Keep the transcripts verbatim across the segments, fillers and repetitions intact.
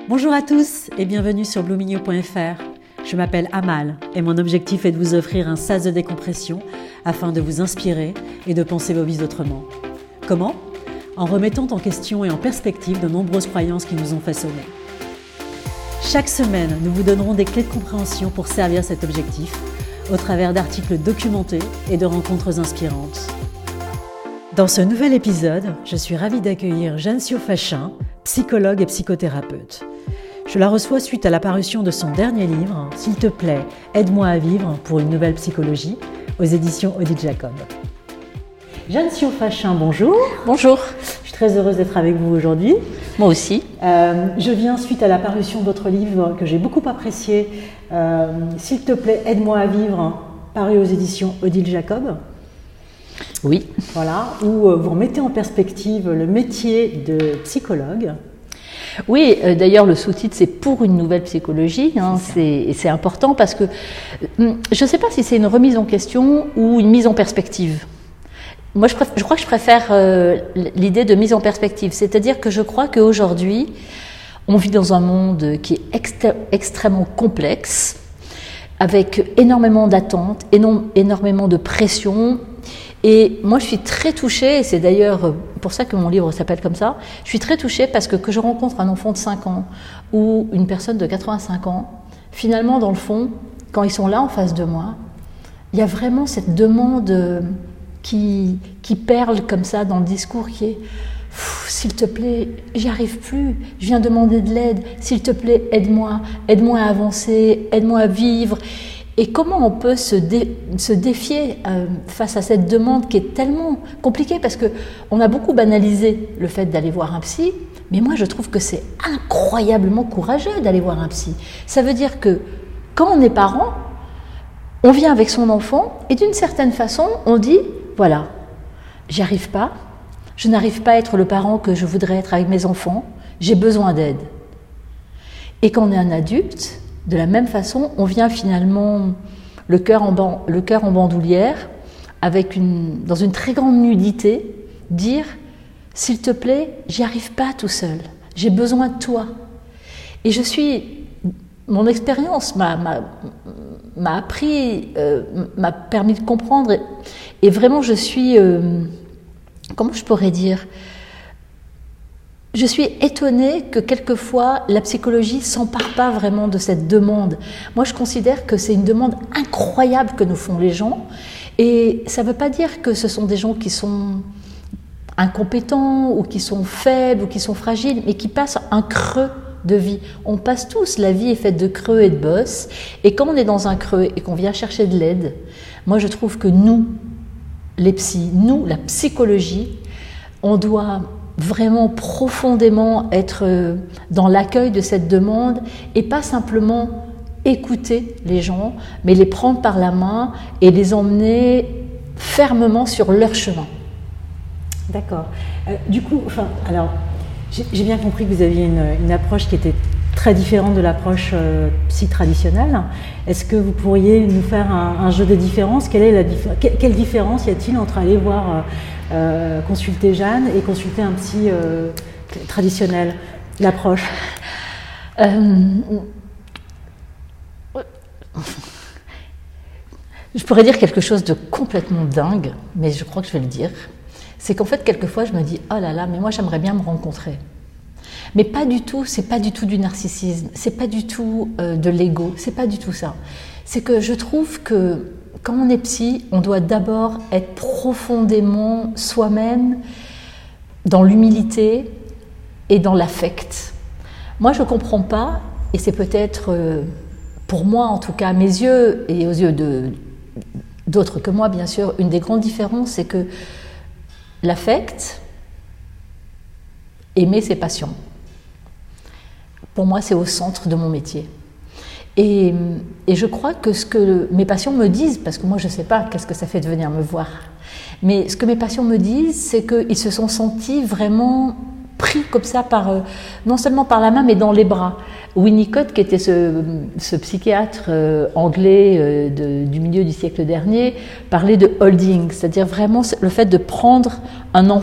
Bonjour à tous et bienvenue sur bloomingyo point f r. Je m'appelle Amal et mon objectif est de vous offrir un sas de décompression afin de vous inspirer et de penser vos vies autrement. Comment ? En remettant en question et en perspective de nombreuses croyances qui nous ont façonnés. Chaque semaine, nous vous donnerons des clés de compréhension pour servir cet objectif au travers d'articles documentés et de rencontres inspirantes. Dans ce nouvel épisode, je suis ravie d'accueillir Jeanne Siaud-Fachin, psychologue et psychothérapeute. Je la reçois suite à la parution de son dernier livre, S'il te plaît, aide-moi à vivre pour une nouvelle psychologie, aux éditions Odile Jacob. Jeanne Siaud-Fachin, bonjour. Bonjour. Je suis très heureuse d'être avec vous aujourd'hui. Moi aussi. Euh, je viens suite à la parution de votre livre que j'ai beaucoup apprécié, euh, S'il te plaît, aide-moi à vivre, paru aux éditions Odile Jacob. Oui. Voilà, où vous remettez en perspective le métier de psychologue. Oui, euh, d'ailleurs le sous-titre c'est pour une nouvelle psychologie, hein, c'est et c'est important parce que euh, je ne sais pas si c'est une remise en question ou une mise en perspective. Moi je, préf- je crois que je préfère euh, l'idée de mise en perspective, c'est-à-dire que je crois qu'aujourd'hui on vit dans un monde qui est extra- extrêmement complexe, avec énormément d'attentes, éno- énormément de pression. Et moi, je suis très touchée, et c'est d'ailleurs pour ça que mon livre s'appelle comme ça, je suis très touchée parce que que je rencontre un enfant de cinq ans ou une personne de quatre-vingt-cinq ans, finalement, dans le fond, quand ils sont là en face de moi, il y a vraiment cette demande qui, qui perle comme ça dans le discours qui est « S'il te plaît, j'y arrive plus, je viens demander de l'aide, s'il te plaît, aide-moi, aide-moi à avancer, aide-moi à vivre ». Et comment on peut se, dé, se défier euh, face à cette demande qui est tellement compliquée, parce qu'on a beaucoup banalisé le fait d'aller voir un psy, mais moi je trouve que c'est incroyablement courageux d'aller voir un psy. Ça veut dire que quand on est parent, on vient avec son enfant et d'une certaine façon on dit voilà, j'y arrive pas, je n'arrive pas à être le parent que je voudrais être avec mes enfants, j'ai besoin d'aide. Et quand on est un adulte, de la même façon, on vient finalement le cœur en, ban, le cœur en bandoulière, avec une, dans une très grande nudité, dire « S'il te plaît, j'y arrive pas tout seul, j'ai besoin de toi ». Et je suis, mon expérience m'a, m'a, m'a appris, euh, m'a permis de comprendre, et, et vraiment je suis, euh, comment je pourrais dire ? Je suis étonnée que quelquefois la psychologie ne s'empare pas vraiment de cette demande. Moi, je considère que c'est une demande incroyable que nous font les gens. Et ça ne veut pas dire que ce sont des gens qui sont incompétents ou qui sont faibles ou qui sont fragiles, mais qui passent un creux de vie. On passe tous, la vie est faite de creux et de bosses. Et quand on est dans un creux et qu'on vient chercher de l'aide, moi je trouve que nous, les psys, nous, la psychologie, on doit vraiment profondément être dans l'accueil de cette demande et pas simplement écouter les gens, mais les prendre par la main et les emmener fermement sur leur chemin. D'accord. Euh, du coup, enfin, alors, j'ai, j'ai bien compris que vous aviez une, une approche qui était très différente de l'approche euh, psy traditionnelle. Est-ce que vous pourriez nous faire un, un jeu de différence ? Quelle est la dif- que, quelle différence y a-t-il entre aller voir euh, Euh, consulter Jeanne et consulter un psy euh, traditionnel, l'approche euh, Je pourrais dire quelque chose de complètement dingue, mais je crois que je vais le dire. C'est qu'en fait, quelquefois, je me dis « Oh là là, mais moi, j'aimerais bien me rencontrer ». Mais pas du tout, c'est pas du tout du narcissisme, c'est pas du tout euh, de l'ego, c'est pas du tout ça. C'est que je trouve que quand on est psy, on doit d'abord être profondément soi-même dans l'humilité et dans l'affect. Moi, je ne comprends pas, et c'est peut-être, pour moi en tout cas, à mes yeux et aux yeux de, d'autres que moi, bien sûr, une des grandes différences, c'est que l'affect, aimer ses passions. Pour moi, c'est au centre de mon métier. Et, et je crois que ce que mes patients me disent, parce que moi je ne sais pas qu'est-ce que ça fait de venir me voir, mais ce que mes patients me disent, c'est qu'ils se sont sentis vraiment pris comme ça, par, euh, non seulement par la main, mais dans les bras. Winnicott, qui était ce, ce psychiatre euh, anglais euh, de, du milieu du siècle dernier, parlait de holding, c'est-à-dire vraiment le fait de prendre un enfant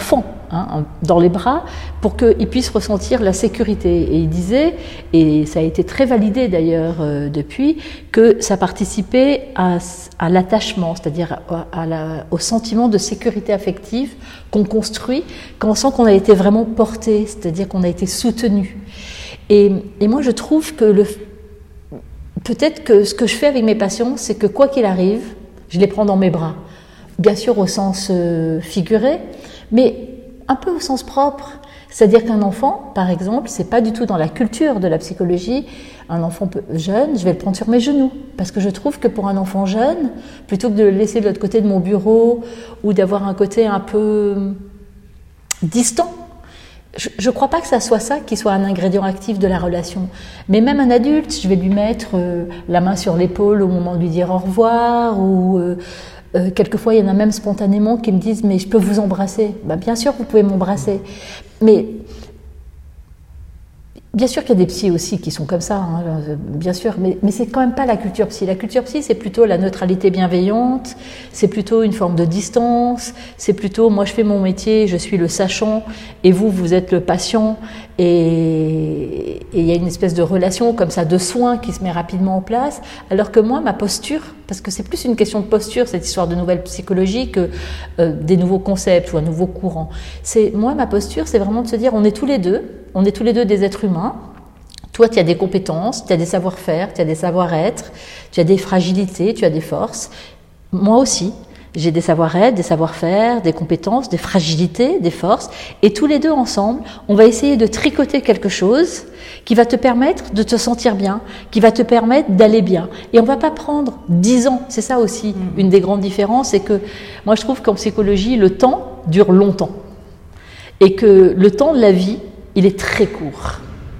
hein, dans les bras, pour qu'il puisse ressentir la sécurité. Et il disait, et ça a été très validé d'ailleurs euh, depuis, que ça participait à, à l'attachement, c'est-à-dire à, à la, au sentiment de sécurité affective qu'on construit quand on sent qu'on a été vraiment porté, c'est-à-dire qu'on a été soutenu. Et, et moi je trouve que le, peut-être que ce que je fais avec mes patients, c'est que quoi qu'il arrive, je les prends dans mes bras. Bien sûr au sens euh, figuré, mais un peu au sens propre. C'est-à-dire qu'un enfant, par exemple, c'est pas du tout dans la culture de la psychologie, un enfant jeune, je vais le prendre sur mes genoux. Parce que je trouve que pour un enfant jeune, plutôt que de le laisser de l'autre côté de mon bureau, ou d'avoir un côté un peu distant, je ne crois pas que ça soit ça qui soit un ingrédient actif de la relation. Mais même un adulte, je vais lui mettre euh, la main sur l'épaule au moment de lui dire au revoir, ou... Euh, Euh, quelquefois, il y en a même spontanément qui me disent « mais je peux vous embrasser ». Ben, bien sûr, vous pouvez m'embrasser. Mais bien sûr qu'il y a des psys aussi qui sont comme ça, hein, bien sûr, mais, mais c'est quand même pas la culture psy. La culture psy, c'est plutôt la neutralité bienveillante, c'est plutôt une forme de distance, c'est plutôt moi je fais mon métier, je suis le sachant, et vous, vous êtes le patient, et il y a une espèce de relation comme ça, de soins qui se met rapidement en place, alors que moi, ma posture, parce que c'est plus une question de posture, cette histoire de nouvelle psychologie, que euh, des nouveaux concepts ou un nouveau courant. C'est, moi, ma posture, c'est vraiment de se dire, on est tous les deux, on est tous les deux des êtres humains. Toi, tu as des compétences, tu as des savoir-faire, tu as des savoir-être, tu as des fragilités, tu as des forces. Moi aussi, j'ai des savoir-être, des savoir-faire, des compétences, des fragilités, des forces. Et tous les deux ensemble, on va essayer de tricoter quelque chose qui va te permettre de te sentir bien, qui va te permettre d'aller bien. Et on ne va pas prendre dix ans. C'est ça aussi, mmh. une des grandes différences, c'est que moi, je trouve qu'en psychologie, le temps dure longtemps. Et que le temps de la vie, il est très court.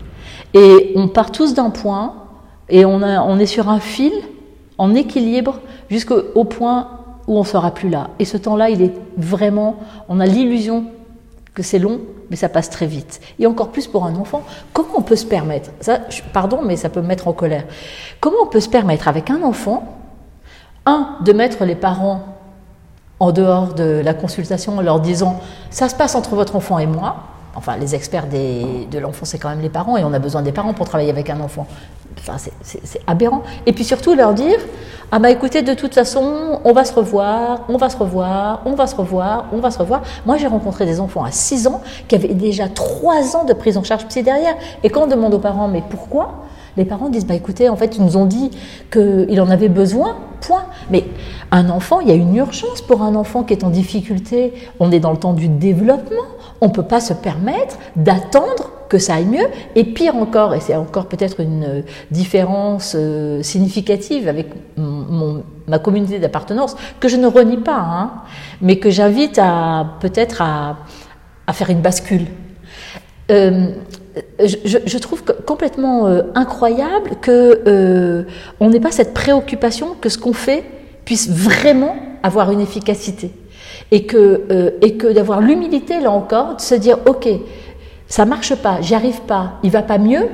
Et on part tous d'un point, et on, a, on est sur un fil, en équilibre, jusqu'au point où on ne sera plus là. Et ce temps-là, il est vraiment... On a l'illusion que c'est long, mais ça passe très vite. Et encore plus pour un enfant. Comment on peut se permettre ça, je, pardon, mais ça peut me mettre en colère. Comment on peut se permettre, avec un enfant, un, de mettre les parents en dehors de la consultation en leur disant « ça se passe entre votre enfant et moi », enfin, les experts des, de l'enfant, c'est quand même les parents, et on a besoin des parents pour travailler avec un enfant. Enfin, c'est, c'est, c'est aberrant. Et puis surtout, leur dire, ah bah écoutez, de toute façon, on va se revoir, on va se revoir, on va se revoir, on va se revoir. Moi, j'ai rencontré des enfants à six ans qui avaient déjà trois ans de prise en charge psy derrière. Et quand on demande aux parents, mais pourquoi ? Les parents disent, bah écoutez, en fait, ils nous ont dit qu'il en avait besoin, point. Mais un enfant, il y a une urgence pour un enfant qui est en difficulté. On est dans le temps du développement. On ne peut pas se permettre d'attendre que ça aille mieux. Et pire encore, et c'est encore peut-être une différence euh, significative avec mon, ma communauté d'appartenance, que je ne renie pas, hein, mais que j'invite à peut-être à, à faire une bascule. Euh, Je, je trouve que complètement euh, incroyable que euh, on n'ait pas cette préoccupation que ce qu'on fait puisse vraiment avoir une efficacité et que euh, et que d'avoir l'humilité là encore de se dire ok, ça marche pas, j'y arrive pas, il va pas mieux.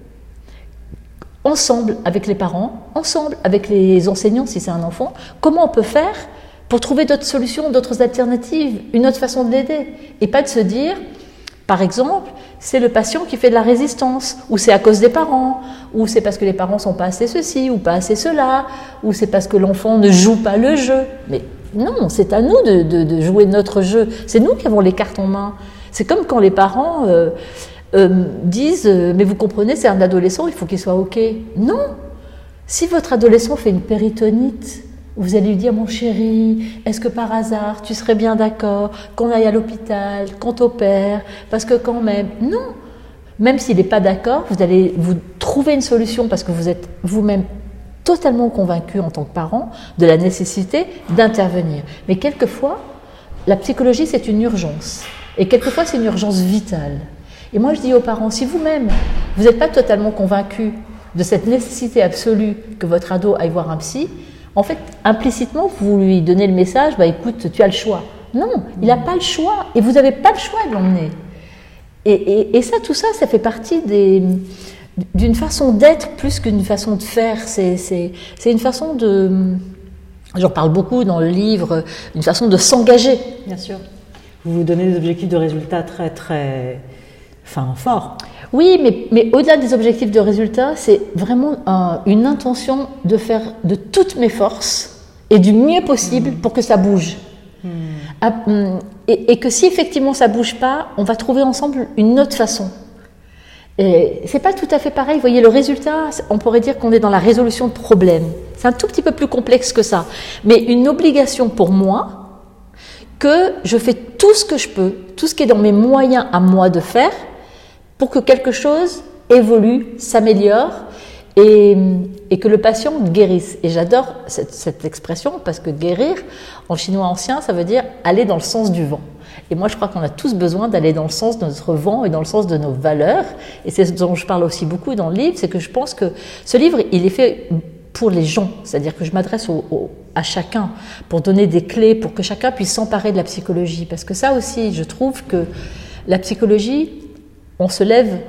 Ensemble avec les parents, ensemble avec les enseignants si c'est un enfant, comment on peut faire pour trouver d'autres solutions, d'autres alternatives, une autre façon de l'aider et pas de se dire par exemple, c'est le patient qui fait de la résistance, ou c'est à cause des parents, ou c'est parce que les parents sont pas assez ceci, ou pas assez cela, ou c'est parce que l'enfant ne joue pas le jeu. Mais non, c'est à nous de, de, de jouer notre jeu. C'est nous qui avons les cartes en main. C'est comme quand les parents euh, euh, disent euh, « mais vous comprenez, c'est un adolescent, il faut qu'il soit OK ». Non. Si votre adolescent fait une péritonite, vous allez lui dire, mon chéri, est-ce que par hasard, tu serais bien d'accord qu'on aille à l'hôpital, qu'on t'opère, parce que quand même, non. Même s'il n'est pas d'accord, vous allez vous trouver une solution parce que vous êtes vous-même totalement convaincu en tant que parent de la nécessité d'intervenir. Mais quelquefois, la psychologie, c'est une urgence. Et quelquefois, c'est une urgence vitale. Et moi, je dis aux parents, si vous-même, vous n'êtes pas totalement convaincu de cette nécessité absolue que votre ado aille voir un psy, en fait, implicitement, vous lui donnez le message, bah écoute, tu as le choix. Non, il n'a pas le choix, et vous n'avez pas le choix de l'emmener. Et, et, et ça, tout ça, ça fait partie des, d'une façon d'être plus qu'une façon de faire. C'est, c'est, c'est une façon de, j'en parle beaucoup dans le livre, une façon de s'engager. Bien sûr. vous vous donnez des objectifs de résultats très, très enfin, forts. Oui, mais, mais au-delà des objectifs de résultats, c'est vraiment un, une intention de faire de toutes mes forces et du mieux possible mmh. pour que ça bouge. Mmh. Ah, et, et que si effectivement ça ne bouge pas, on va trouver ensemble une autre façon. Et c'est pas tout à fait pareil. Vous voyez, le résultat, on pourrait dire qu'on est dans la résolution de problèmes. C'est un tout petit peu plus complexe que ça. Mais une obligation pour moi, que je fais tout ce que je peux, tout ce qui est dans mes moyens à moi de faire, pour que quelque chose évolue, s'améliore et, et que le patient guérisse. Et j'adore cette, cette expression parce que guérir, en chinois ancien, ça veut dire aller dans le sens du vent. Et moi, je crois qu'on a tous besoin d'aller dans le sens de notre vent et dans le sens de nos valeurs. Et c'est ce dont je parle aussi beaucoup dans le livre, c'est que je pense que ce livre, il est fait pour les gens. C'est-à-dire que je m'adresse au, au, à chacun pour donner des clés, pour que chacun puisse s'emparer de la psychologie. Parce que ça aussi, je trouve que la psychologie, on se lève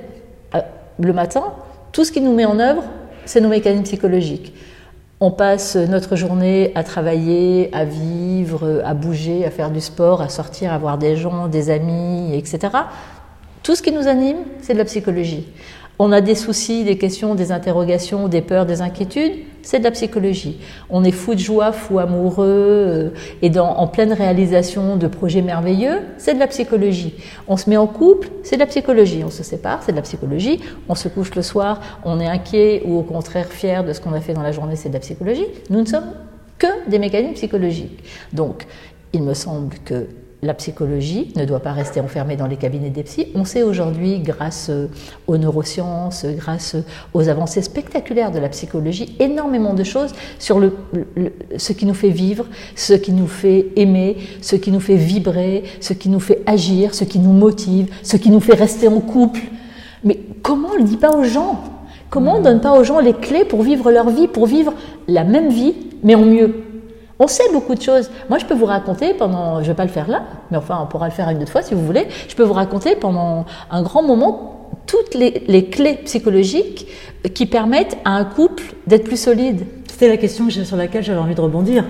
le matin, tout ce qui nous met en œuvre, c'est nos mécanismes psychologiques. On passe notre journée à travailler, à vivre, à bouger, à faire du sport, à sortir, à voir des gens, des amis, et cetera. Tout ce qui nous anime, c'est de la psychologie. On a des soucis, des questions, des interrogations, des peurs, des inquiétudes, c'est de la psychologie. On est fou de joie, fou amoureux, euh, et dans, en pleine réalisation de projets merveilleux, c'est de la psychologie. On se met en couple, c'est de la psychologie. On se sépare, c'est de la psychologie. On se couche le soir, on est inquiet ou au contraire fier de ce qu'on a fait dans la journée, c'est de la psychologie. Nous ne sommes que des mécanismes psychologiques. Donc, il me semble que la psychologie ne doit pas rester enfermée dans les cabinets des psys. On sait aujourd'hui, grâce aux neurosciences, grâce aux avancées spectaculaires de la psychologie, énormément de choses sur le, le, ce qui nous fait vivre, ce qui nous fait aimer, ce qui nous fait vibrer, ce qui nous fait agir, ce qui nous motive, ce qui nous fait rester en couple. Mais comment on ne le dit pas aux gens ? Comment on ne donne pas aux gens les clés pour vivre leur vie, pour vivre la même vie, mais en mieux ? On sait beaucoup de choses. Moi, je peux vous raconter pendant, je ne vais pas le faire là, mais enfin, on pourra le faire une autre fois si vous voulez. Je peux vous raconter pendant un grand moment toutes les, les clés psychologiques qui permettent à un couple d'être plus solide. C'était la question sur laquelle j'avais envie de rebondir.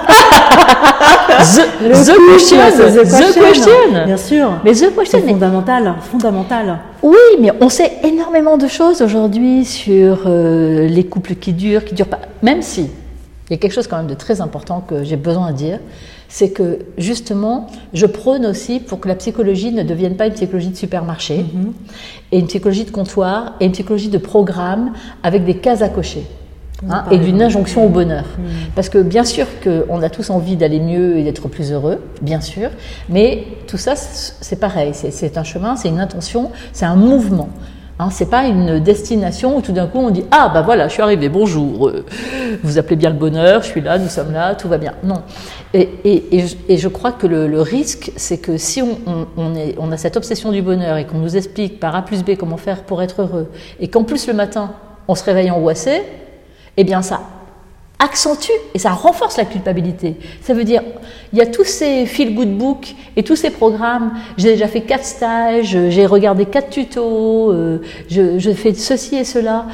the, the, question, the, the question. Bien sûr. Mais the question. C'est fondamental, fondamental. Oui, mais on sait énormément de choses aujourd'hui sur euh, les couples qui durent, qui durent pas. Même si. Il y a quelque chose quand même de très important que j'ai besoin de dire, c'est que justement, je prône aussi pour que la psychologie ne devienne pas une psychologie de supermarché, mm-hmm. et une psychologie de comptoir, et une psychologie de programme avec des cases à cocher, hein, et d'une injonction au bonheur. Mm. Parce que bien sûr qu'on a tous envie d'aller mieux et d'être plus heureux, bien sûr, mais tout ça, c'est pareil, c'est, c'est un chemin, c'est une intention, c'est un mouvement. Hein, c'est pas une destination où tout d'un coup on dit « Ah, bah voilà, je suis arrivé, bonjour, euh, vous appelez bien le bonheur, je suis là, nous sommes là, tout va bien. » Non. Et, et, et, je, et je crois que le, le risque, c'est que si on, on, on, est, on a cette obsession du bonheur et qu'on nous explique par A plus B comment faire pour être heureux, et qu'en plus le matin, on se réveille angoissé, eh bien ça accentue et ça renforce la culpabilité. Ça veut dire, il y a tous ces feel-good books et tous ces programmes, j'ai déjà fait quatre stages, j'ai regardé quatre tutos, euh, je, je fais ceci et cela.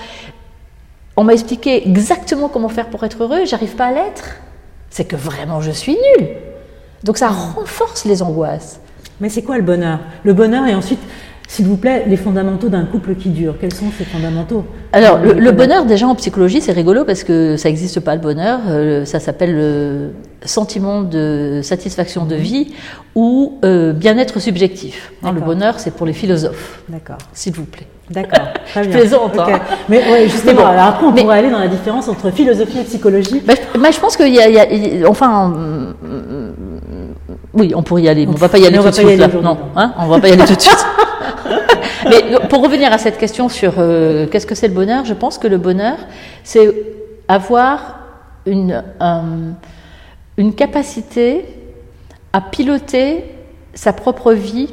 On m'a expliqué exactement comment faire pour être heureux, j'arrive pas à l'être. C'est que vraiment je suis nulle. Donc ça renforce les angoisses. Mais c'est quoi le bonheur ? Le bonheur et ensuite... S'il vous plaît, les fondamentaux d'un couple qui dure, quels sont ces fondamentaux ? Alors, le, le bonheur, déjà en psychologie, c'est rigolo parce que ça n'existe pas le bonheur. Euh, ça s'appelle le sentiment de satisfaction de vie ou euh, bien-être subjectif. Hein, le bonheur, c'est pour les philosophes. D'accord. S'il vous plaît. D'accord. Très bien. Je plaisante. Okay. Hein. Mais ouais, justement, mais bon, alors après, on mais, pourrait aller dans la différence entre philosophie et psychologie. Bah, je, bah, je pense qu'il y a, il y a, il, enfin, euh, oui, on pourrait y aller. Mais on ne va pas y aller tout de suite. Là. Non, hein, on ne va pas y aller tout de suite. Mais pour revenir à cette question sur euh, qu'est-ce que c'est le bonheur, je pense que le bonheur, c'est avoir une, euh, une capacité à piloter sa propre vie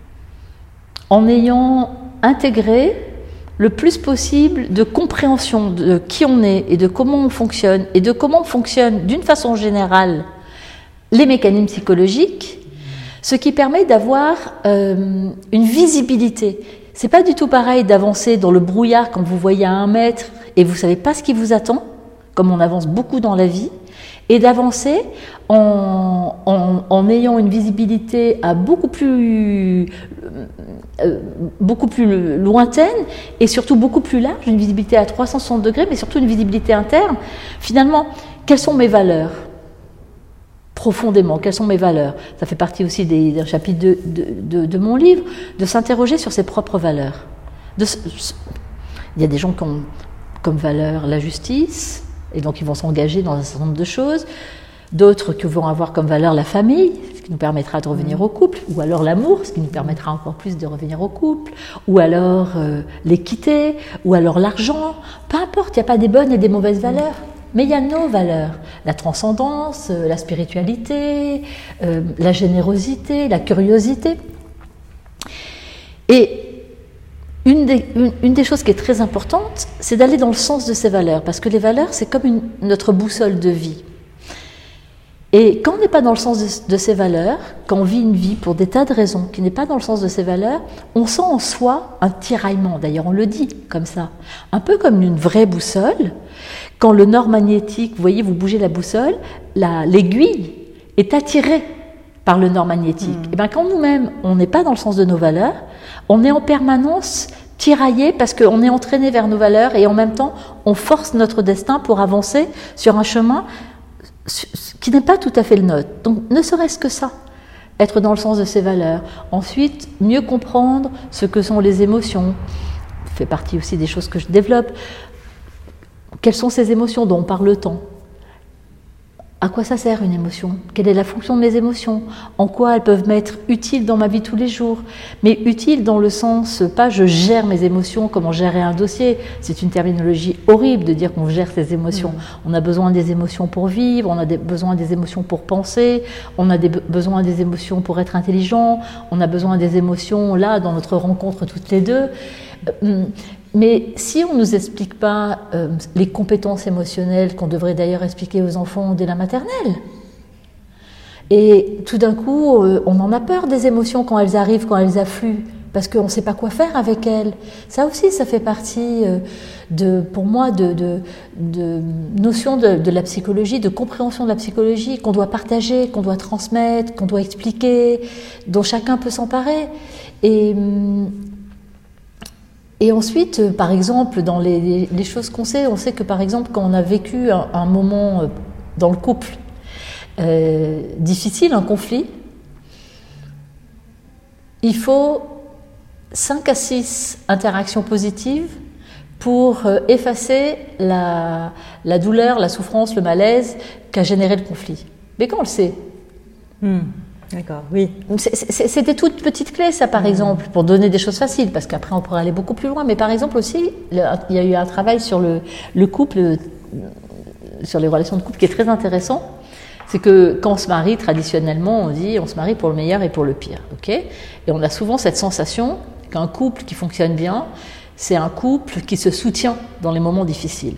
en ayant intégré le plus possible de compréhension de qui on est et de comment on fonctionne et de comment fonctionnent d'une façon générale les mécanismes psychologiques. Ce qui permet d'avoir euh, une visibilité. C'est pas du tout pareil d'avancer dans le brouillard quand vous voyez à un mètre et vous savez pas ce qui vous attend, comme on avance beaucoup dans la vie, et d'avancer en, en, en, en ayant une visibilité à beaucoup plus, euh, beaucoup plus lointaine et surtout beaucoup plus large, une visibilité à trois cent soixante degrés, mais surtout une visibilité interne. Finalement, quelles sont mes valeurs ? Profondément, quelles sont mes valeurs ? Ça fait partie aussi des, des chapitres de, de, de, de mon livre, de s'interroger sur ses propres valeurs. De, il y a des gens qui ont comme valeur la justice, et donc ils vont s'engager dans un certain nombre de choses. D'autres qui vont avoir comme valeur la famille, ce qui nous permettra de revenir au couple, ou alors l'amour, ce qui nous permettra encore plus de revenir au couple, ou alors euh, l'équité, ou alors l'argent. Peu importe, il n'y a pas des bonnes et des mauvaises valeurs, mais il y a nos valeurs. La transcendance, euh, la spiritualité, euh, la générosité, la curiosité. Et Une des, une, une des choses qui est très importante, c'est d'aller dans le sens de ces valeurs, parce que les valeurs, c'est comme une, notre boussole de vie. Et quand on n'est pas dans le sens de, de ces valeurs, quand on vit une vie pour des tas de raisons qui n'est pas dans le sens de ces valeurs, on sent en soi un tiraillement. D'ailleurs, on le dit comme ça, un peu comme une vraie boussole. Quand le nord magnétique, vous voyez, vous bougez la boussole, la, l'aiguille est attirée par le nord magnétique. Mmh. Et bien, quand nous-mêmes, on n'est pas dans le sens de nos valeurs, on est en permanence tiraillé parce qu'on est entraîné vers nos valeurs et en même temps, on force notre destin pour avancer sur un chemin qui n'est pas tout à fait le nôtre. Donc, ne serait-ce que ça, être dans le sens de ses valeurs. Ensuite, mieux comprendre ce que sont les émotions. Ça fait partie aussi des choses que je développe. Quelles sont ces émotions dont on parle tant ? À quoi ça sert une émotion ? Quelle est la fonction de mes émotions ? En quoi elles peuvent m'être utiles dans ma vie tous les jours ? Mais utiles dans le sens, pas je gère mes émotions comme on gérerait un dossier. C'est une terminologie horrible de dire qu'on gère ses émotions. Mmh. On a besoin des émotions pour vivre, on a des, besoin des émotions pour penser, on a des, besoin des émotions pour être intelligent, on a besoin des émotions là dans notre rencontre toutes les deux. Euh, Mais si on ne nous explique pas euh, les compétences émotionnelles qu'on devrait d'ailleurs expliquer aux enfants dès la maternelle, et tout d'un coup, euh, on en a peur des émotions quand elles arrivent, quand elles affluent, parce qu'on ne sait pas quoi faire avec elles. Ça aussi, ça fait partie, euh, de, pour moi, de, de, de notions de, de la psychologie, de compréhension de la psychologie qu'on doit partager, qu'on doit transmettre, qu'on doit expliquer, dont chacun peut s'emparer. Et... Hum, Et ensuite, euh, par exemple, dans les, les, les choses qu'on sait, on sait que par exemple, quand on a vécu un, un moment euh, dans le couple euh, difficile, un conflit, il faut cinq à six interactions positives pour euh, effacer la, la douleur, la souffrance, le malaise qu'a généré le conflit. Mais quand on le sait, mmh. D'accord, oui. C'est, c'est, c'est des toutes petites clés, ça, par mmh. exemple, pour donner des choses faciles, parce qu'après, on pourrait aller beaucoup plus loin. Mais par exemple aussi, le, il y a eu un travail sur le, le couple, sur les relations de couple qui est très intéressant. C'est que quand on se marie, traditionnellement, on dit on se marie pour le meilleur et pour le pire. Okay ? Et on a souvent cette sensation qu'un couple qui fonctionne bien, c'est un couple qui se soutient dans les moments difficiles.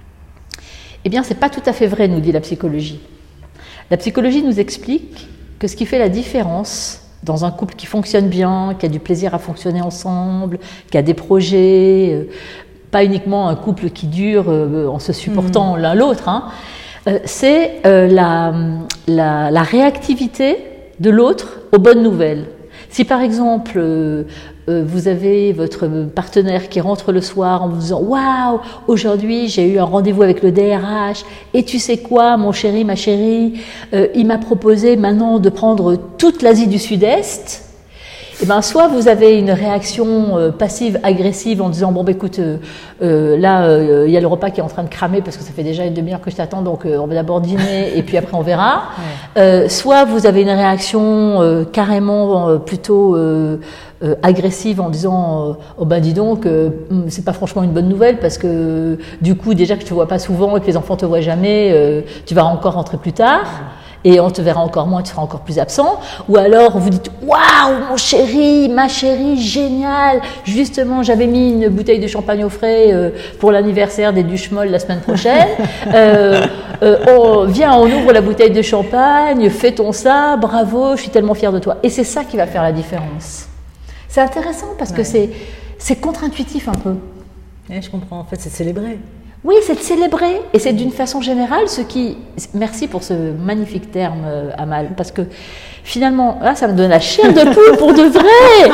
Eh bien, c'est pas tout à fait vrai, nous dit la psychologie. La psychologie nous explique que ce qui fait la différence dans un couple qui fonctionne bien, qui a du plaisir à fonctionner ensemble, qui a des projets, euh, pas uniquement un couple qui dure euh, en se supportant mmh. l'un l'autre, hein, euh, c'est euh, la, la, la réactivité de l'autre aux bonnes nouvelles. Si par exemple, euh, euh, vous avez votre partenaire qui rentre le soir en vous disant « Waouh, aujourd'hui j'ai eu un rendez-vous avec le D R H et tu sais quoi, mon chéri, ma chérie, euh, il m'a proposé maintenant de prendre toute l'Asie du Sud-Est », eh ben, soit vous avez une réaction euh, passive-agressive en disant « Bon, bah, écoute, euh, euh, là, il euh, y a le repas qui est en train de cramer parce que ça fait déjà une demi-heure que je t'attends, donc euh, on va d'abord dîner et puis après on verra. Ouais. » euh, Soit vous avez une réaction euh, carrément euh, plutôt euh, euh, agressive en disant « Oh ben dis donc, euh, c'est pas franchement une bonne nouvelle parce que du coup, déjà que je te vois pas souvent et que les enfants te voient jamais, euh, tu vas encore rentrer plus tard. » Et on te verra encore moins, tu seras encore plus absent. Ou alors vous dites « Waouh, mon chéri, ma chérie, génial ! Justement, j'avais mis une bouteille de champagne au frais euh, pour l'anniversaire des Duchemol la semaine prochaine. euh, euh, on, viens, on ouvre la bouteille de champagne, fais-ton ça, bravo, je suis tellement fière de toi. » Et c'est ça qui va faire la différence. C'est intéressant parce ouais. que c'est, c'est contre-intuitif un peu. Ouais, je comprends, en fait, c'est célébrer. Oui, c'est de célébrer, et c'est d'une façon générale ce qui... Merci pour ce magnifique terme, euh, Amal, parce que finalement, là, ça me donne la chair de poule pour de vrai.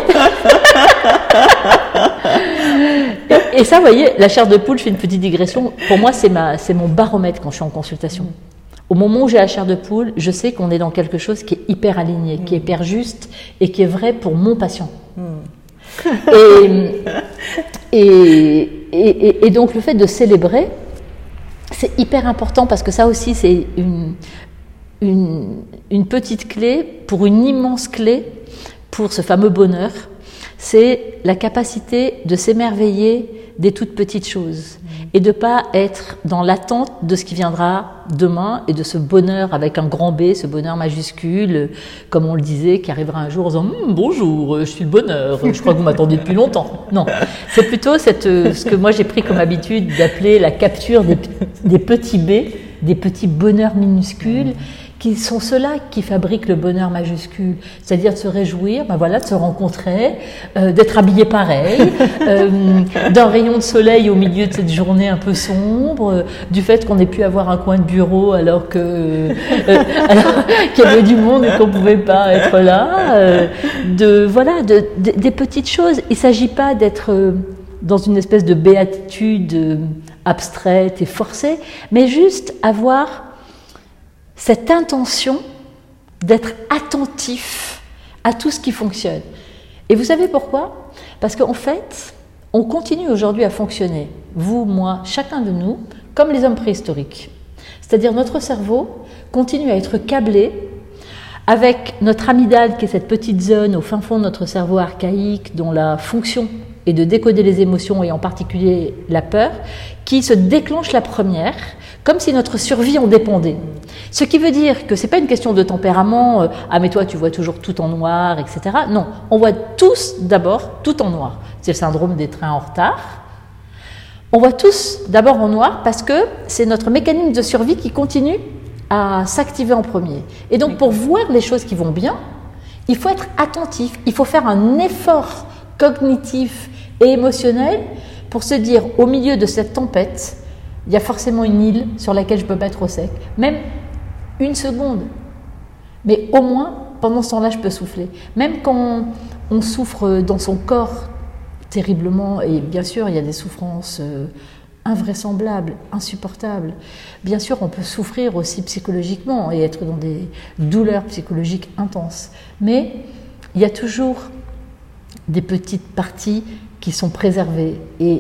et, et ça, vous voyez, la chair de poule, je fais une petite digression, pour moi, c'est, ma, c'est mon baromètre quand je suis en consultation. Au moment où j'ai la chair de poule, je sais qu'on est dans quelque chose qui est hyper aligné, mmh. qui est hyper juste, et qui est vrai pour mon patient. Mmh. et... et Et, et, et donc le fait de célébrer, c'est hyper important parce que ça aussi c'est une, une, une petite clé pour une immense clé pour ce fameux bonheur, c'est la capacité de s'émerveiller des toutes petites choses et de ne pas être dans l'attente de ce qui viendra demain et de ce bonheur avec un grand B, ce bonheur majuscule, comme on le disait, qui arrivera un jour en disant hm, « Bonjour, je suis le bonheur, je crois que vous m'attendez depuis longtemps ». Non, c'est plutôt cette, ce que moi j'ai pris comme habitude d'appeler la capture des, des petits B, des petits bonheurs minuscules, qui sont ceux-là qui fabriquent le bonheur majuscule, c'est-à-dire de se réjouir, ben voilà, de se rencontrer, euh, d'être habillé pareil, euh, d'un rayon de soleil au milieu de cette journée un peu sombre, euh, du fait qu'on ait pu avoir un coin de bureau alors que euh, alors qu'il y avait du monde et qu'on pouvait pas être là, euh, de voilà, de, de, des petites choses. Il s'agit pas d'être euh, dans une espèce de béatitude euh, abstraite et forcée, mais juste avoir cette intention d'être attentif à tout ce qui fonctionne. Et vous savez pourquoi ? Parce qu'en fait, on continue aujourd'hui à fonctionner, vous, moi, chacun de nous, comme les hommes préhistoriques. C'est-à-dire notre cerveau continue à être câblé avec notre amygdale, qui est cette petite zone au fin fond de notre cerveau archaïque, dont la fonction est de décoder les émotions et en particulier la peur, qui se déclenche la première, comme si notre survie en dépendait. Ce qui veut dire que ce n'est pas une question de tempérament, euh, ah mais toi tu vois toujours tout en noir, et cetera. Non, on voit tous d'abord tout en noir. C'est le syndrome des trains en retard. On voit tous d'abord en noir parce que c'est notre mécanisme de survie qui continue à s'activer en premier. Et donc pour voir les choses qui vont bien, il faut être attentif, il faut faire un effort cognitif et émotionnel pour se dire au milieu de cette tempête, il y a forcément une île sur laquelle je peux pas être au sec, même une seconde. Mais au moins, pendant ce temps-là, je peux souffler. Même quand on souffre dans son corps terriblement, et bien sûr, il y a des souffrances invraisemblables, insupportables. Bien sûr, on peut souffrir aussi psychologiquement et être dans des douleurs psychologiques intenses. Mais il y a toujours des petites parties qui sont préservées. Et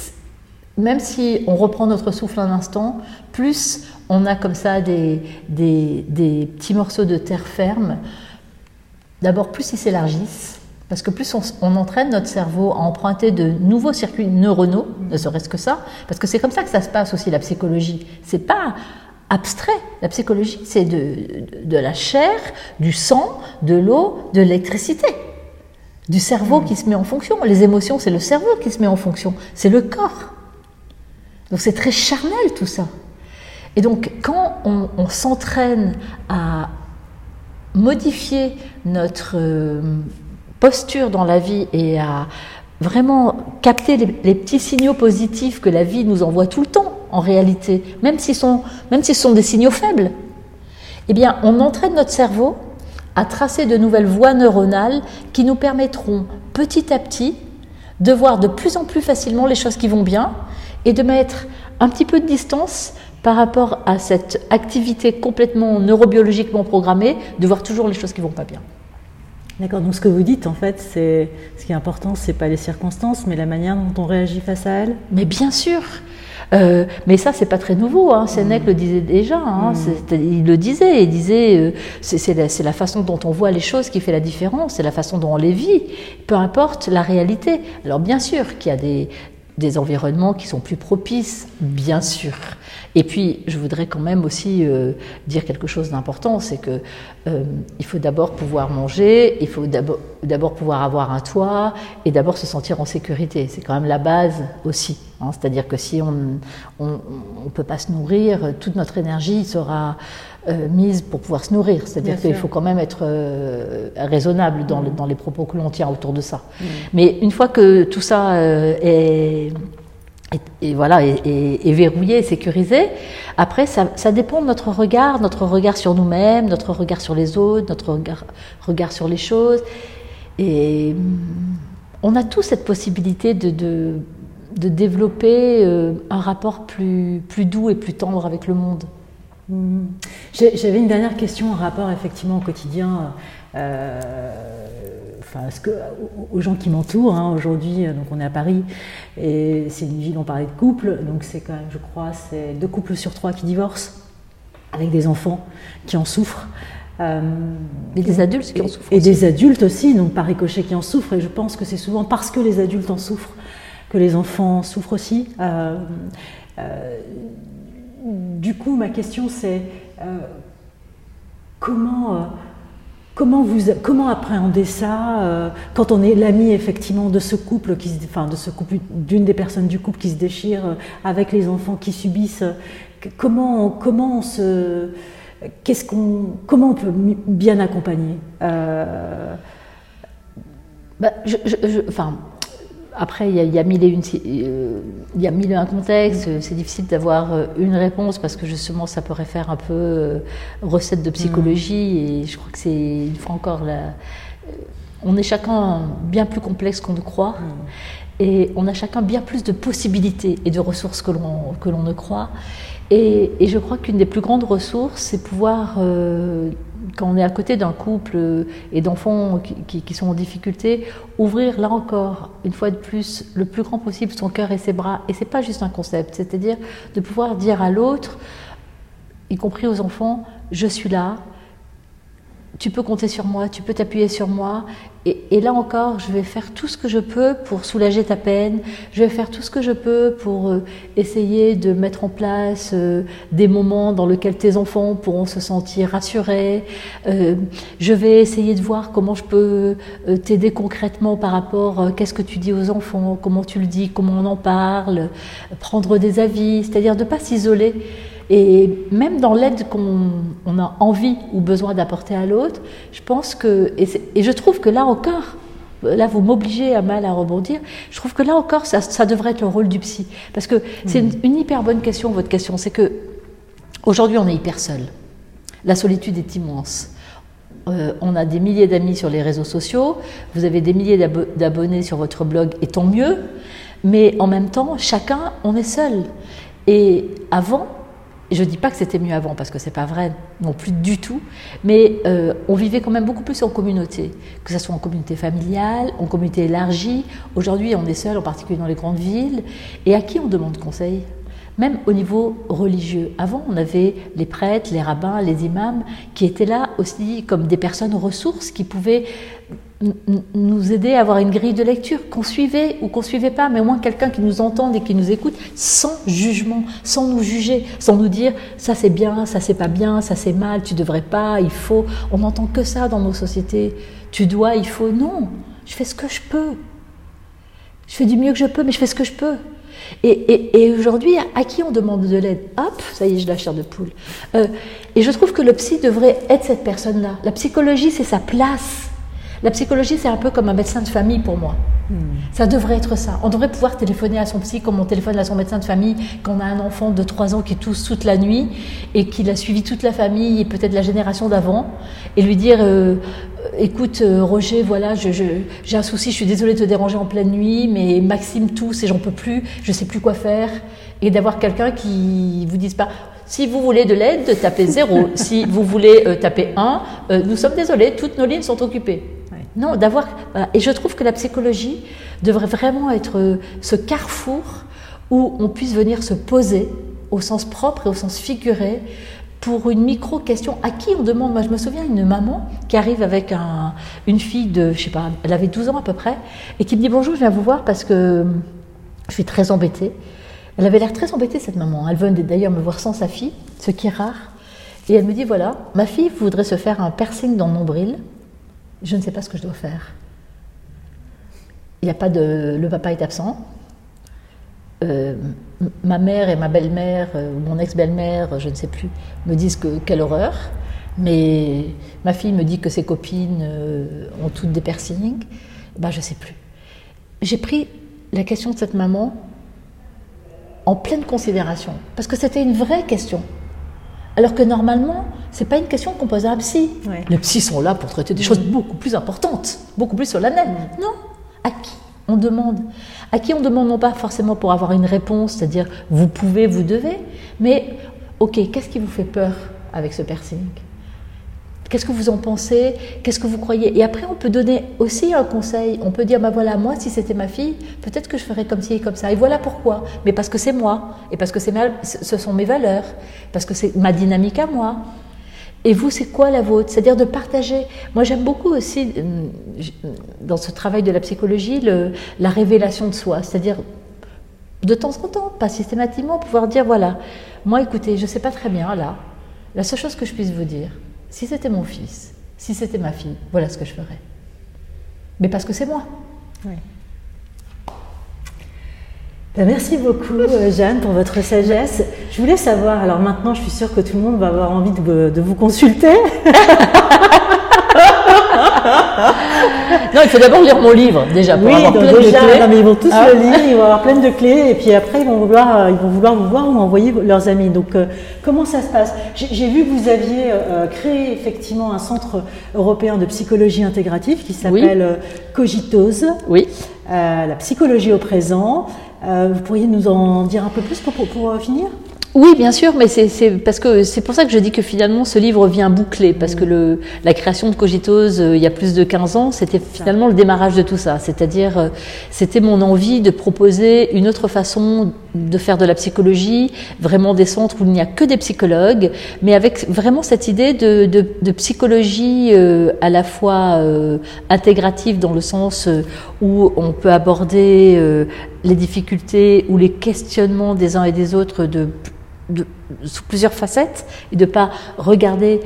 même si on reprend notre souffle un instant, plus on a comme ça des, des, des petits morceaux de terre ferme, d'abord plus ils s'élargissent, parce que plus on, on entraîne notre cerveau à emprunter de nouveaux circuits neuronaux, ne serait-ce que ça, parce que c'est comme ça que ça se passe aussi la psychologie. C'est pas abstrait, la psychologie c'est de, de, de la chair, du sang, de l'eau, de l'électricité, du cerveau mmh. qui se met en fonction. Les émotions c'est le cerveau qui se met en fonction, c'est le corps. Donc c'est très charnel tout ça. Et donc quand on, on s'entraîne à modifier notre euh, posture dans la vie et à vraiment capter les, les petits signaux positifs que la vie nous envoie tout le temps en réalité, même s'ils sont, même s'ils sont des signaux faibles, eh bien on entraîne notre cerveau à tracer de nouvelles voies neuronales qui nous permettront petit à petit de voir de plus en plus facilement les choses qui vont bien et de mettre un petit peu de distance par rapport à cette activité complètement neurobiologiquement programmée, de voir toujours les choses qui ne vont pas bien. D'accord, donc ce que vous dites en fait, c'est ce qui est important, c'est pas les circonstances, mais la manière dont on réagit face à elles. Mais bien sûr, euh, mais ça c'est pas très nouveau, hein. Sénèque mmh. le disait déjà, hein. mmh. il le disait, il disait euh, c'est, c'est, la, c'est la façon dont on voit les choses qui fait la différence, c'est la façon dont on les vit, peu importe la réalité. Alors bien sûr qu'il y a des des environnements qui sont plus propices, bien sûr. Et puis, je voudrais quand même aussi euh, dire quelque chose d'important, c'est que euh, il faut d'abord pouvoir manger, il faut d'abord, d'abord pouvoir avoir un toit et d'abord se sentir en sécurité. C'est quand même la base aussi. Hein. C'est-à-dire que si on ne peut pas se nourrir, toute notre énergie sera euh, mise pour pouvoir se nourrir. C'est-à-dire bien qu'il sûr. Faut quand même être euh, raisonnable dans, mmh. le, dans les propos que l'on tient autour de ça. Mmh. Mais une fois que tout ça euh, est Et, et voilà, et, et, et verrouillé, et sécurisé. Après, ça, ça dépend de notre regard, notre regard sur nous-mêmes, notre regard sur les autres, notre regard, regard sur les choses. Et on a tous cette possibilité de, de, de développer euh, un rapport plus, plus doux et plus tendre avec le monde. Mmh. J'avais une dernière question en rapport effectivement au quotidien. Euh, Enfin, ce que, aux gens qui m'entourent, hein, aujourd'hui, donc on est à Paris, et c'est une ville, on parlait de couple, donc c'est quand même, je crois, c'est deux couples sur trois qui divorcent, avec des enfants qui en souffrent. Euh, et des adultes qui en souffrent. Et aussi. Des adultes aussi, donc par ricochet qui en souffrent, et je pense que c'est souvent parce que les adultes en souffrent que les enfants souffrent aussi. Euh, euh, du coup, ma question c'est euh, comment... Euh, Comment, vous, comment appréhender ça euh, quand on est l'ami effectivement de ce couple, qui se, enfin de ce couple, d'une des personnes du couple qui se déchire, euh, avec les enfants qui subissent. Euh, comment, comment on se, qu'est-ce qu'on, comment on peut bien accompagner euh... bah, je, je, je, enfin, après, il y, a, il y a mille et une, euh, il y a mille et un contextes. C'est difficile d'avoir une réponse parce que justement, ça pourrait faire un peu euh, recette de psychologie. Mmh. Et je crois que c'est une fois encore là. Euh, on est chacun bien plus complexe qu'on ne croit. Mmh. Et on a chacun bien plus de possibilités et de ressources que l'on que l'on ne croit. Et, et je crois qu'une des plus grandes ressources, c'est pouvoir, euh, quand on est à côté d'un couple et d'enfants qui, qui, qui sont en difficulté, ouvrir là encore, une fois de plus, le plus grand possible son cœur et ses bras. Et c'est pas juste un concept, c'est-à-dire de pouvoir dire à l'autre, y compris aux enfants, je suis là, tu peux compter sur moi, tu peux t'appuyer sur moi. Et, et là encore, je vais faire tout ce que je peux pour soulager ta peine. Je vais faire tout ce que je peux pour euh, essayer de mettre en place euh, des moments dans lesquels tes enfants pourront se sentir rassurés. Euh, je vais essayer de voir comment je peux euh, t'aider concrètement par rapport à qu'est-ce que tu dis aux enfants, comment tu le dis, comment on en parle, prendre des avis, c'est-à-dire de ne pas s'isoler. Et même dans l'aide qu'on on a envie ou besoin d'apporter à l'autre, je pense que, et, et je trouve que là encore, là vous m'obligez à mal à rebondir, je trouve que là encore ça, ça devrait être le rôle du psy. Parce que c'est une, une hyper bonne question, votre question, c'est que aujourd'hui on est hyper seul. La solitude est immense. Euh, on a des milliers d'amis sur les réseaux sociaux, vous avez des milliers d'abo- d'abonnés sur votre blog, et tant mieux, mais en même temps, chacun, on est seul. Et avant, je ne dis pas que c'était mieux avant, parce que ce n'est pas vrai non plus du tout, mais euh, on vivait quand même beaucoup plus en communauté, que ce soit en communauté familiale, en communauté élargie. Aujourd'hui, on est seul, en particulier dans les grandes villes. Et à qui on demande conseil ? Même au niveau religieux. Avant, on avait les prêtres, les rabbins, les imams, qui étaient là aussi comme des personnes ressources, qui pouvaient nous aider à avoir une grille de lecture, qu'on suivait ou qu'on ne suivait pas, mais au moins quelqu'un qui nous entende et qui nous écoute, sans jugement, sans nous juger, sans nous dire « ça c'est bien, ça c'est pas bien, ça c'est mal, tu devrais pas, il faut ». On n'entend que ça dans nos sociétés. Tu dois, il faut. Non, je fais ce que je peux. Je fais du mieux que je peux, mais je fais ce que je peux. Et, et, et aujourd'hui, à qui on demande de l'aide ? Hop, ça y est, je lâche la chair de poule. Euh, et je trouve que le psy devrait être cette personne-là. La psychologie, c'est sa place. La psychologie, c'est un peu comme un médecin de famille pour moi. Mmh. Ça devrait être ça. On devrait pouvoir téléphoner à son psy comme on téléphone à son médecin de famille quand on a un enfant de trois ans qui tousse toute la nuit et qu'il a suivi toute la famille et peut-être la génération d'avant et lui dire euh, « Écoute euh, Roger, voilà, je, je, j'ai un souci, je suis désolée de te déranger en pleine nuit, mais Maxime tousse et j'en peux plus, je sais plus quoi faire. » Et d'avoir quelqu'un qui vous dise pas « Si vous voulez de l'aide, tapez zéro. Si vous voulez euh, taper un, euh, nous sommes désolés, toutes nos lignes sont occupées. » Non, d'avoir. Voilà. Et je trouve que la psychologie devrait vraiment être ce carrefour où on puisse venir se poser au sens propre et au sens figuré pour une micro-question. À qui on demande ? Moi, je me souviens d'une maman qui arrive avec un, une fille de, je sais pas, elle avait douze ans à peu près, et qui me dit bonjour, je viens vous voir parce que je suis très embêtée. Elle avait l'air très embêtée, cette maman. Elle venait d'ailleurs me voir sans sa fille, ce qui est rare. Et elle me dit voilà, ma fille voudrait se faire un piercing dans le nombril. Je ne sais pas ce que je dois faire. Il n'y a pas de... Le papa est absent. Euh, ma mère et ma belle-mère, euh, mon ex-belle-mère, je ne sais plus, me disent que quelle horreur. Mais ma fille me dit que ses copines euh, ont toutes des piercings. Ben, je ne sais plus. J'ai pris la question de cette maman en pleine considération, parce que c'était une vraie question. Alors que normalement, c'est pas une question qu'on pose à un psy. Ouais. Les psys sont là pour traiter des mmh. choses beaucoup plus importantes, beaucoup plus solennelles. Mmh. Non, à qui on demande? À qui on demande non pas forcément pour avoir une réponse, c'est-à-dire vous pouvez, vous devez, mais ok, qu'est-ce qui vous fait peur avec ce piercing? Qu'est-ce que vous en pensez? Qu'est-ce que vous croyez? Et après, on peut donner aussi un conseil. On peut dire, ben voilà, moi, si c'était ma fille, peut-être que je ferais comme ci et comme ça. Et voilà pourquoi. Mais parce que c'est moi. Et parce que c'est ma, ce sont mes valeurs. Parce que c'est ma dynamique à moi. Et vous, c'est quoi la vôtre? C'est-à-dire de partager. Moi, j'aime beaucoup aussi, dans ce travail de la psychologie, le, la révélation de soi. C'est-à-dire, de temps en temps, pas systématiquement, pouvoir dire, voilà, moi, écoutez, je ne sais pas très bien, là, la seule chose que je puisse vous dire, si c'était mon fils, si c'était ma fille, voilà ce que je ferais. Mais parce que c'est moi. Oui. Ben merci beaucoup, Jeanne, pour votre sagesse. Je voulais savoir, alors maintenant, je suis sûre que tout le monde va avoir envie de, de vous consulter. Non, il faut d'abord lire mon livre, déjà, pour oui, avoir donc plein déjà, de clés. Non, mais ils vont tous ah. le lire, ils vont avoir plein de clés, et puis après, ils vont vouloir, ils vont vouloir vous voir ou envoyer leurs amis. Donc, euh, comment ça se passe? J'ai vu que vous aviez euh, créé effectivement un centre européen de psychologie intégrative qui s'appelle oui. Cogitose, oui. euh, la psychologie au présent. Euh, vous pourriez nous en dire un peu plus pour, pour, pour finir? Oui, bien sûr, mais c'est parce que c'est pour ça que je dis que finalement ce livre vient boucler, parce que le, la création de Cogitose euh, il y a plus de quinze ans, c'était finalement le démarrage de tout ça. C'est-à-dire, euh, c'était mon envie de proposer une autre façon de faire de la psychologie, vraiment des centres où il n'y a que des psychologues, mais avec vraiment cette idée de, de, de psychologie euh, à la fois euh, intégrative dans le sens euh, où on peut aborder euh, les difficultés ou les questionnements des uns et des autres de De, sous plusieurs facettes et de ne pas regarder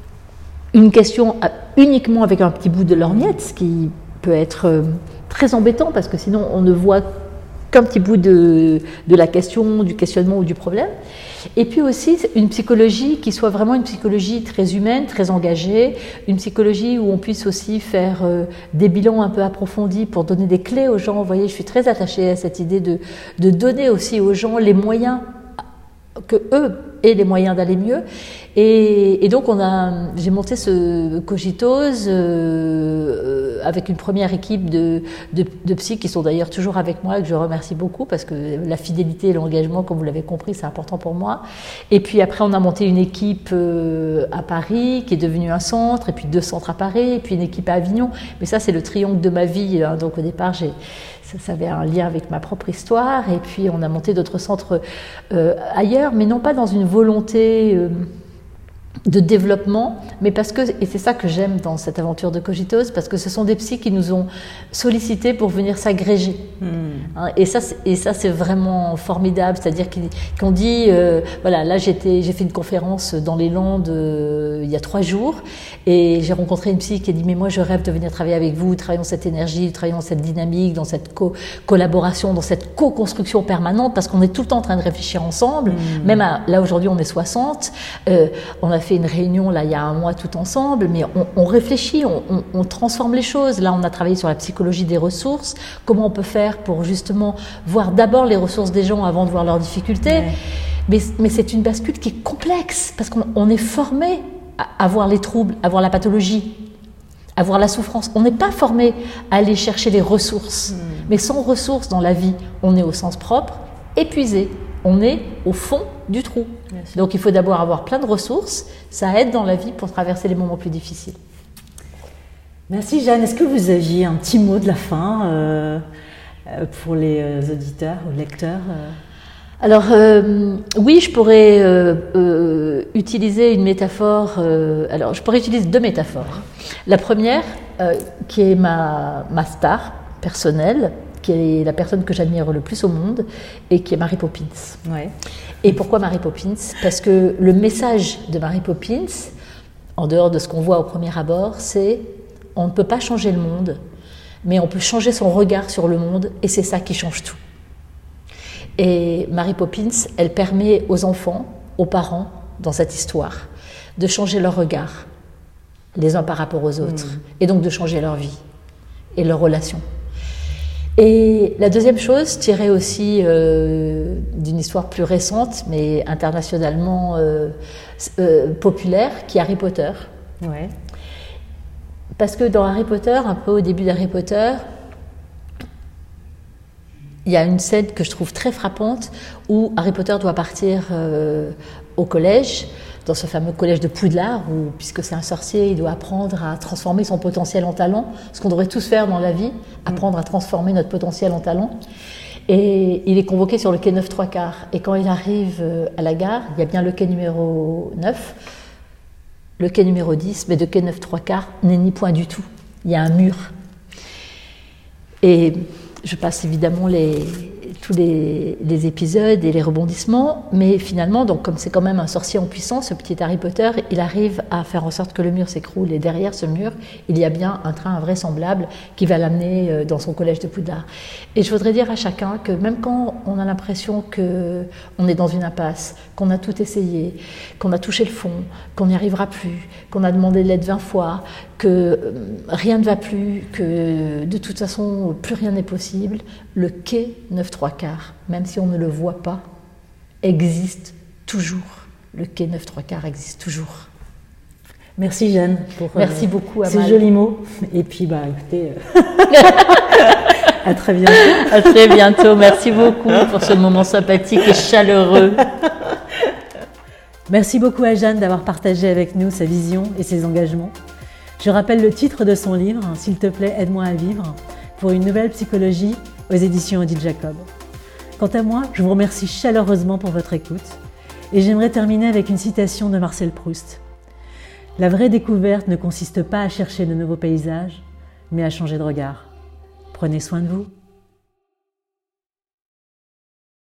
une question à, uniquement avec un petit bout de lorgnette, ce qui peut être euh, très embêtant parce que sinon on ne voit qu'un petit bout de, de la question, du questionnement ou du problème. Et puis aussi une psychologie qui soit vraiment une psychologie très humaine, très engagée, une psychologie où on puisse aussi faire euh, des bilans un peu approfondis pour donner des clés aux gens. Vous voyez, je suis très attachée à cette idée de, de donner aussi aux gens les moyens que eux aient les moyens d'aller mieux. Et, et donc on a, j'ai monté ce Cogitose euh, avec une première équipe de, de, de psy qui sont d'ailleurs toujours avec moi et que je remercie beaucoup parce que la fidélité et l'engagement, comme vous l'avez compris, c'est important pour moi. Et puis après on a monté une équipe euh, à Paris qui est devenue un centre, et puis deux centres à Paris, et puis une équipe à Avignon. Mais ça c'est le triangle de ma vie, hein. Donc au départ j'ai Ça, ça avait un lien avec ma propre histoire, et puis on a monté d'autres centres euh, ailleurs, mais non pas dans une volonté euh, de développement, mais parce que, et c'est ça que j'aime dans cette aventure de Cogitose, parce que ce sont des psys qui nous ont sollicités pour venir s'agréger. Mmh. Hein, et ça, et ça c'est vraiment formidable, c'est-à-dire qu'on dit, euh, voilà, là j'étais, j'ai fait une conférence dans les Landes euh, il y a trois jours, et j'ai rencontré une psy qui a dit, mais moi je rêve de venir travailler avec vous, travailler dans cette énergie, travailler dans cette dynamique, dans cette co collaboration, dans cette co-construction permanente, parce qu'on est tout le temps en train de réfléchir ensemble, mmh. même à, là aujourd'hui on est soixante, euh, on a fait une réunion là il y a un mois tout ensemble, mais on, on réfléchit, on, on, on transforme les choses. Là on a travaillé sur la psychologie des ressources, comment on peut faire pour justement voir d'abord les ressources des gens avant de voir leurs difficultés. Ouais. Mais, mais c'est une bascule qui est complexe, parce qu'on est formé à, à voir les troubles, à voir la pathologie, à voir la souffrance. On n'est pas formé à aller chercher les ressources. Mmh. Mais sans ressources dans la vie, on est au sens propre, épuisé. On est au fond du trou. Donc il faut d'abord avoir plein de ressources, ça aide dans la vie pour traverser les moments plus difficiles. Merci Jeanne. Est-ce que vous aviez un petit mot de la fin euh, pour les auditeurs ou lecteurs euh... Alors euh, oui, je pourrais euh, euh, utiliser une métaphore, euh, alors je pourrais utiliser deux métaphores. La première, euh, qui est ma, ma star personnelle, qui est la personne que j'admire le plus au monde, et qui est Mary Poppins. Ouais. Et pourquoi Mary Poppins? Parce que le message de Mary Poppins, en dehors de ce qu'on voit au premier abord, c'est on ne peut pas changer le monde, mais on peut changer son regard sur le monde, et c'est ça qui change tout. Et Mary Poppins, elle permet aux enfants, aux parents, dans cette histoire, de changer leur regard, les uns par rapport aux autres, mmh. et donc de changer leur vie et leurs relations. Et la deuxième chose, tirée aussi euh, d'une une histoire plus récente, mais internationalement euh, euh, populaire, qui est Harry Potter. Ouais. Parce que dans Harry Potter, un peu au début d'Harry Potter, il y a une scène que je trouve très frappante où Harry Potter doit partir euh, au collège, dans ce fameux collège de Poudlard, où, puisque c'est un sorcier, il doit apprendre à transformer son potentiel en talent, ce qu'on devrait tous faire dans la vie, apprendre à transformer notre potentiel en talent. Et il est convoqué sur le quai neuf trois quarts. Et quand il arrive à la gare, il y a bien le quai numéro neuf, le quai numéro dix, mais de quai neuf trois quarts n'est ni point du tout. Il y a un mur. Et je passe évidemment les, tous les, les épisodes et les rebondissements, mais finalement, donc, comme c'est quand même un sorcier en puissance, ce petit Harry Potter, il arrive à faire en sorte que le mur s'écroule, et derrière ce mur, il y a bien un train invraisemblable qui va l'amener dans son collège de Poudlard. Et je voudrais dire à chacun que même quand on a l'impression qu'on est dans une impasse, qu'on a tout essayé, qu'on a touché le fond, qu'on n'y arrivera plus, qu'on a demandé de l'aide vingt fois, que rien ne va plus, que de toute façon plus rien n'est possible, le quai neuf trois quarts, même si on ne le voit pas, existe toujours. Le quai neuf trois quarts existe toujours. Merci Jeanne pour Merci euh, beaucoup, ces Amal. jolis mots. Et puis bah écoutez, euh... à très bientôt. À très bientôt. Merci beaucoup pour ce moment sympathique et chaleureux. Merci beaucoup à Jeanne d'avoir partagé avec nous sa vision et ses engagements. Je rappelle le titre de son livre, « S'il te plaît, aide-moi à vivre » pour une nouvelle psychologie aux éditions Odile Jacob. Quant à moi, je vous remercie chaleureusement pour votre écoute et j'aimerais terminer avec une citation de Marcel Proust. « La vraie découverte ne consiste pas à chercher de nouveaux paysages, mais à changer de regard. Prenez soin de vous. »